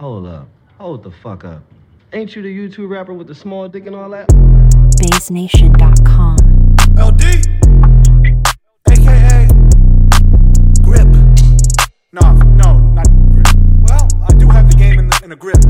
Hold up. Hold the fuck up. Ain't you the YouTube rapper with the small dick and all that? BaseNation.com. LD, aka Grip. No, not Grip. Well, I do have the game in a grip.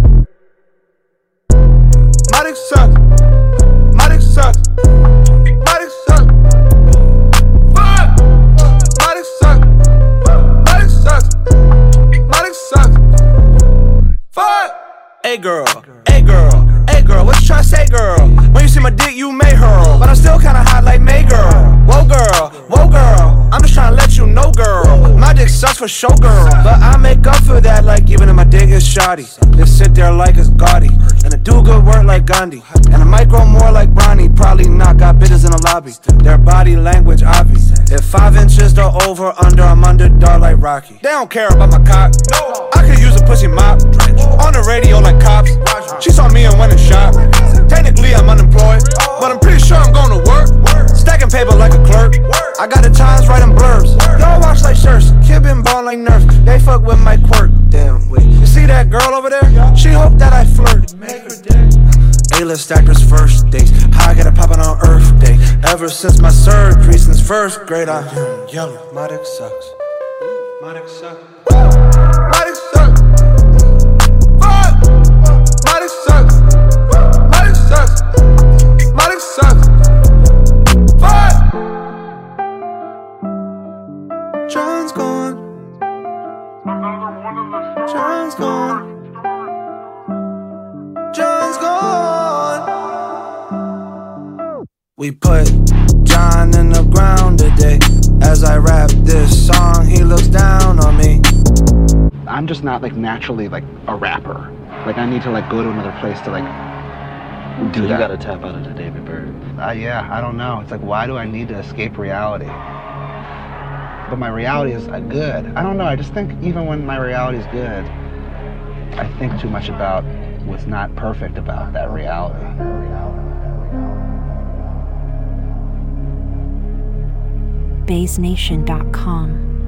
My dick sucks. My dick sucks. My dick sucks. Fuck. My dick sucks. My dick sucks. My dick sucks. Fuck. Hey girl, what you tryna say, girl? When you see my dick, you may hurl, but I'm still kinda hot like May girl. Whoa girl, I'm just tryna let you know, girl. My dick sucks for show, girl, but I make up for that like giving it my dick is shoddy. Just sit there like it's gaudy, and I do good work like Gandhi, and I might grow more like Bronny. Probably not, got bitches in the lobby. Their body language obvious. If 5 inches the over under, I'm underdog like Rocky. They don't care about my cock. No, I could use a pussy mop. On the radio like cops. She saw me and went and shot. Technically I'm unemployed, but I'm pretty sure I'm going to work. Stacking paper like a clerk. I got the times writing blurbs. Y'all watch like shirts. Kid been ballin' like Nerf. They fuck with my quirk. Damn, wait. You see that girl over there? She hope that I flirt. A-list actors first dates. How I get it poppin' on Earth Day. Ever since my surgery, since first grade, I'm yellow. My dick sucks. My dick sucks. My dick sucks. Fuck. My dick sucks. My dick sucks. My dick sucks. Fuck. John's gone. John's gone. John's gone. We put John in the ground today. As I rap this song, he looks down on me. I'm just not like naturally like a rapper. Like I need to like go to another place to like do that. You gotta tap out of the David Byrd. Yeah, I don't know. It's like, why do I need to escape reality? But my reality is good. I don't know. I just think even when my reality is good, I think too much about what's not perfect about that reality. BaseNation.com.